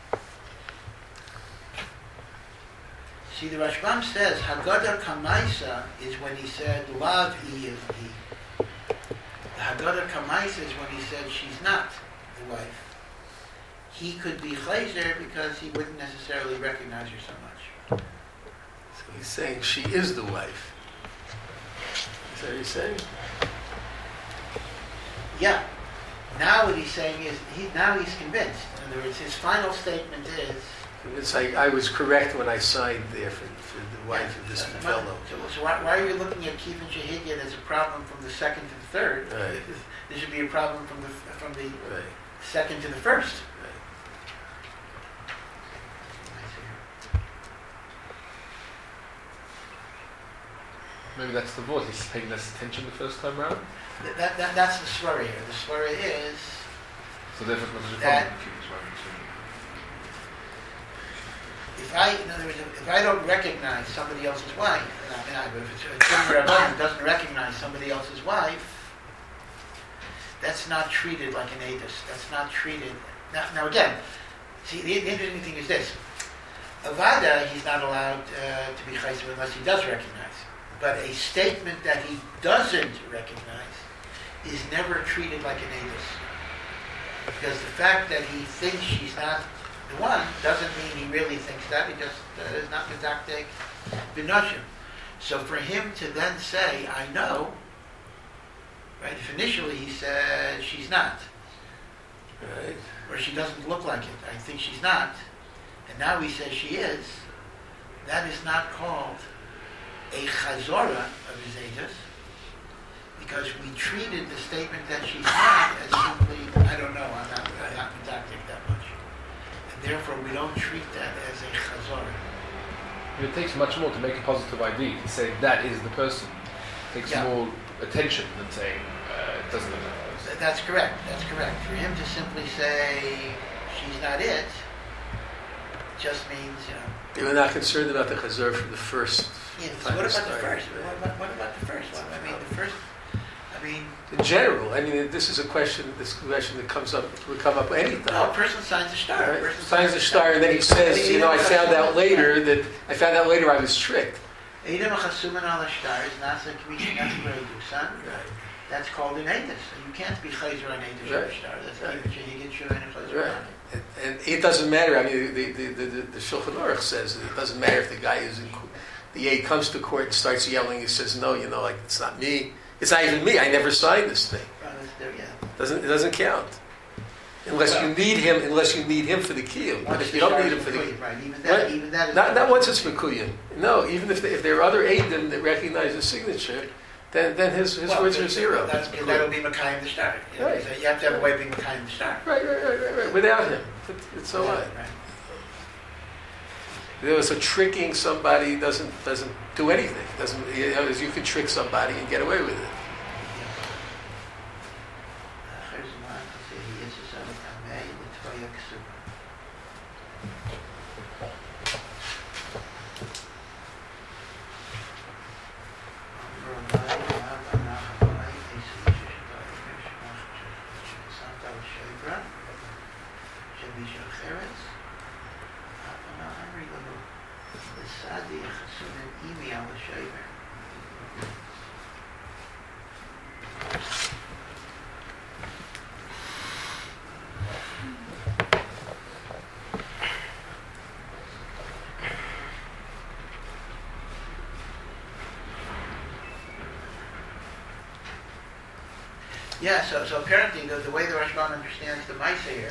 Speaker 1: See, the Rashbam says Haggadah Kamaisa is when he said Lav Iohi. The Haggadah Kamaisa is when he said she's not the wife. He could be chayzer because he wouldn't necessarily recognize her so much.
Speaker 2: So he's saying she is the wife. Is that what he's saying?
Speaker 1: Yeah. Now what he's saying is, he now he's convinced. In other words, his final statement is...
Speaker 2: It's like, I was correct when I signed there for, for the wife
Speaker 1: yeah,
Speaker 2: of this
Speaker 1: so,
Speaker 2: fellow.
Speaker 1: So, so why, why are you looking at Kivin Shehigit as a problem from the second to the third?
Speaker 2: Right.
Speaker 1: There should be a problem from the from the
Speaker 2: Right.
Speaker 1: second to the first.
Speaker 3: Maybe that's the voice. He's paying less attention the first time round.
Speaker 1: That, that, that, that's the story here. The story is
Speaker 3: So therefore, what's the
Speaker 1: that
Speaker 3: problem?
Speaker 1: if I, in other words, if I don't recognize somebody else's wife, I mean, I, but if it's a Gemara Rabbanan who doesn't recognize somebody else's wife, that's not treated like an edus. That's not treated. Now, now again, see, the, the interesting thing is this: Avada, he's not allowed uh, to be chayzer unless he does recognize. But a statement that he doesn't recognize is never treated like an edus, because the fact that he thinks she's not the one doesn't mean he really thinks that. He just uh, is not medactic b'noshim. So for him to then say, I know, right, if initially he said she's not,
Speaker 2: Right.
Speaker 1: or she doesn't look like it, I think she's not, and now he says she is, that is not called a chazorah of his edus, because we treated the statement that she's not as simply, I don't know, I'm not, I'm not medactic that much. And therefore we don't treat that as a chazorah.
Speaker 3: It takes much more to make a positive I D, to say that is the person. It takes
Speaker 1: Yeah.
Speaker 3: more attention than saying uh, it doesn't look like that person.
Speaker 1: Th- That's correct, that's correct. For him to simply say she's not it, just means, you know,
Speaker 2: They were not concerned about the chazor for the first
Speaker 1: yeah, so
Speaker 2: time
Speaker 1: what
Speaker 2: they
Speaker 1: about the
Speaker 2: started,
Speaker 1: first?
Speaker 2: right?
Speaker 1: What about, what about the first one? I mean, the first, I mean,
Speaker 2: In general, I mean, this is a question. This question that comes up would come up any
Speaker 1: no, a
Speaker 2: time.
Speaker 1: person signs a star. A
Speaker 2: Right?
Speaker 1: person
Speaker 2: Signs a star, and then he says, "You know, I found out later that I found out later I was tricked."
Speaker 1: Edom chasumen al hashtar is nasa k'mish son. That's called an edus. You can't be chayzer on edus
Speaker 2: Right.
Speaker 1: or star. That's
Speaker 2: Right.
Speaker 1: even shehigit shuv and chayzer
Speaker 2: Right.
Speaker 1: on it.
Speaker 2: And, and it doesn't matter. I mean, the the the, the, the Shulchan Aruch says it doesn't matter if the guy is in. The aide comes to court and starts yelling. He says, "No, you know, like it's not me. It's not even me. I never signed this thing.
Speaker 1: Well, that's there, yeah.
Speaker 2: Doesn't it doesn't count unless you need him. Unless you need him for the kiyum. But
Speaker 1: Once
Speaker 2: if
Speaker 1: the
Speaker 2: you don't
Speaker 1: star
Speaker 2: need
Speaker 1: is
Speaker 2: him for the
Speaker 1: mekuyim, right? Even that,
Speaker 2: Right.
Speaker 1: even that is
Speaker 2: not not once it's mekuyim. No, even if, they, if there are other aidim that recognize his signature, then then his his
Speaker 1: well,
Speaker 2: words are
Speaker 1: then-
Speaker 2: zero.
Speaker 1: That's because that'll be mekayim the star. You, know,
Speaker 2: Right.
Speaker 1: so you have to have a way of being mekayim the star.
Speaker 2: Right, right, right, right, right. Without him, it, it's so what?
Speaker 1: Right.
Speaker 2: There was a tricking somebody doesn't doesn't do anything. Doesn't you know, you can trick somebody and get away with it.
Speaker 1: Yeah, so, so apparently the, the way the Rashban understands the Maisa here,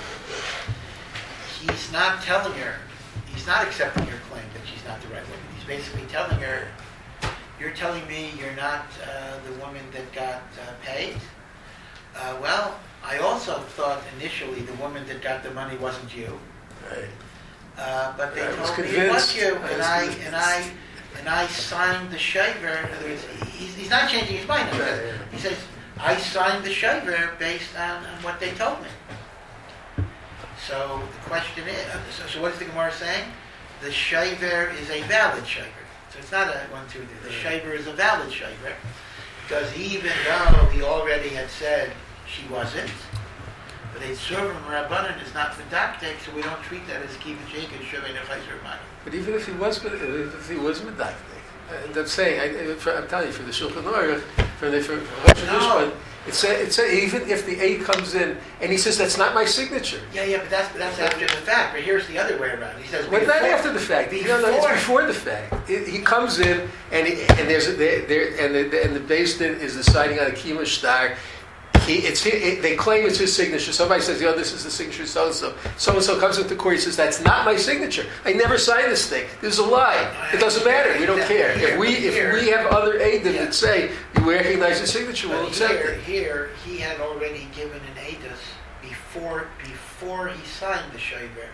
Speaker 1: he's not telling her, he's not accepting her claim that she's not the right woman. He's basically telling her, you're telling me you're not uh, the woman that got uh, paid? Uh, well, I also thought initially the woman that got the money wasn't you.
Speaker 2: Right.
Speaker 1: Uh, but they
Speaker 2: I was
Speaker 1: told me it was
Speaker 2: convinced.
Speaker 1: you,
Speaker 2: I
Speaker 1: and
Speaker 2: was
Speaker 1: I
Speaker 2: convinced.
Speaker 1: and I and I signed the shaver. In other words, he's, he's not changing his mind. He
Speaker 2: Right,
Speaker 1: says,
Speaker 2: yeah.
Speaker 1: he says, I signed the shaver based on, on what they told me. So the question is, uh, so, so what is the Gemara saying? The shaver is a valid shaver. So it's not a one, two, three. The shaver is a valid shaver because even though he already had said she wasn't, but a servant Rabbanan is not medactic, so we don't treat that as kibbutz and shavei nechayzer manu.
Speaker 2: But even if he was, if he was medactic, uh, I'm saying, I, for, I'm telling you, for the Shulchan Aruch, for the for, for Rosh
Speaker 1: No.
Speaker 2: Hashanah, it says, it says, even if the aide comes in and he says that's not my signature.
Speaker 1: Yeah, yeah, but that's that's after the fact. But here's the other way around. He says,
Speaker 2: Well, not
Speaker 1: before-
Speaker 2: after the fact. No, no, it's
Speaker 1: before.
Speaker 2: before the fact. It, he comes in and he, and there's a, there, there and the and the Beis Din is deciding on a kima star. He, it's it, they claim it's his signature. Somebody says, "Yo, this is the signature so and so." So and so comes into court. He says, "That's not my signature. I never signed this thing. This is a lie. It doesn't matter. We don't care. If we if we have other aidim that say we recognize the signature, we'll
Speaker 1: But
Speaker 2: accept
Speaker 1: here,
Speaker 2: it."
Speaker 1: here, he had already given an edus before before he signed the shaver.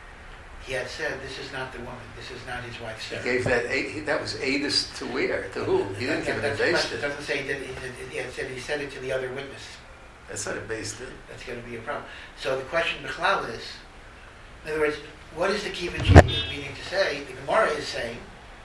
Speaker 1: He had said, "This is not the woman. This is not his wife,
Speaker 2: He
Speaker 1: Sarah."
Speaker 2: gave that aid, that was aidus to where to who? He didn't give it
Speaker 1: That's
Speaker 2: a
Speaker 1: the
Speaker 2: Beis
Speaker 1: question. It
Speaker 2: Din.
Speaker 1: doesn't say that. He, he had said he said it to the other witness.
Speaker 2: That's not a Beis Din.
Speaker 1: That's going to be a problem. So the question, Bichlal, is, in other words, what is the kibbutz? Meaning to say, the Gemara is saying,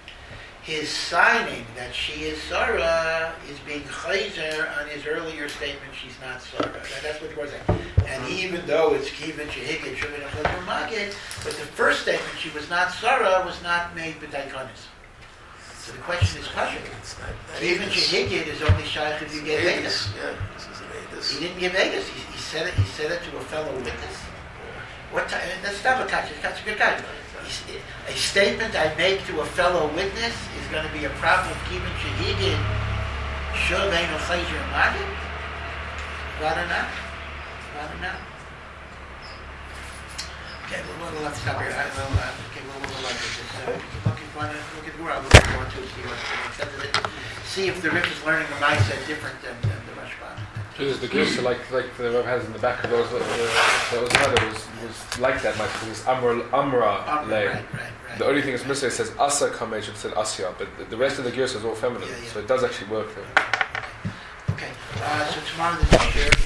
Speaker 1: his signing that she is Sarah is being chayzer on his earlier statement she's not Sarah. That- That's what the Gemara is saying. And even though it's kibbutz, shehigit, shuvin, achot, magid, but the first statement she was not Sarah was not made b'daikonis. So the question is kasha.
Speaker 2: It's not not
Speaker 1: Even
Speaker 2: aidus.
Speaker 1: shehigit is only shayach if you get
Speaker 2: Aidus,
Speaker 1: edus.
Speaker 2: yeah, this is an aidus.
Speaker 1: He didn't give Vegas. He, he said it. He said it to a fellow witness. What time? That's not a catch. That's a good guy. a statement I make to a fellow witness is going to be a problem of keeping shahidin. Sure, they no chayzer magid. Right or not? Right or not? Okay, well, well, let's stop here. I will. Uh, okay, we'll, we'll look at this. Uh, look at one. Look at where I look at one, two, see what it says of it. See if the Rif is learning the mindset different than, than the Rashban.
Speaker 3: Because the Gersa, like like the Rav has in the back of those, uh, that was another was was like that much because it's Amra Amra lay.
Speaker 1: Right, right, right.
Speaker 3: The only thing is missing, it says Asa Kamej, it said Asya, but the, the rest of the Gersa is all feminine,
Speaker 1: Yeah, yeah.
Speaker 3: so it does actually work there.
Speaker 1: Okay, uh, so tomorrow the teacher.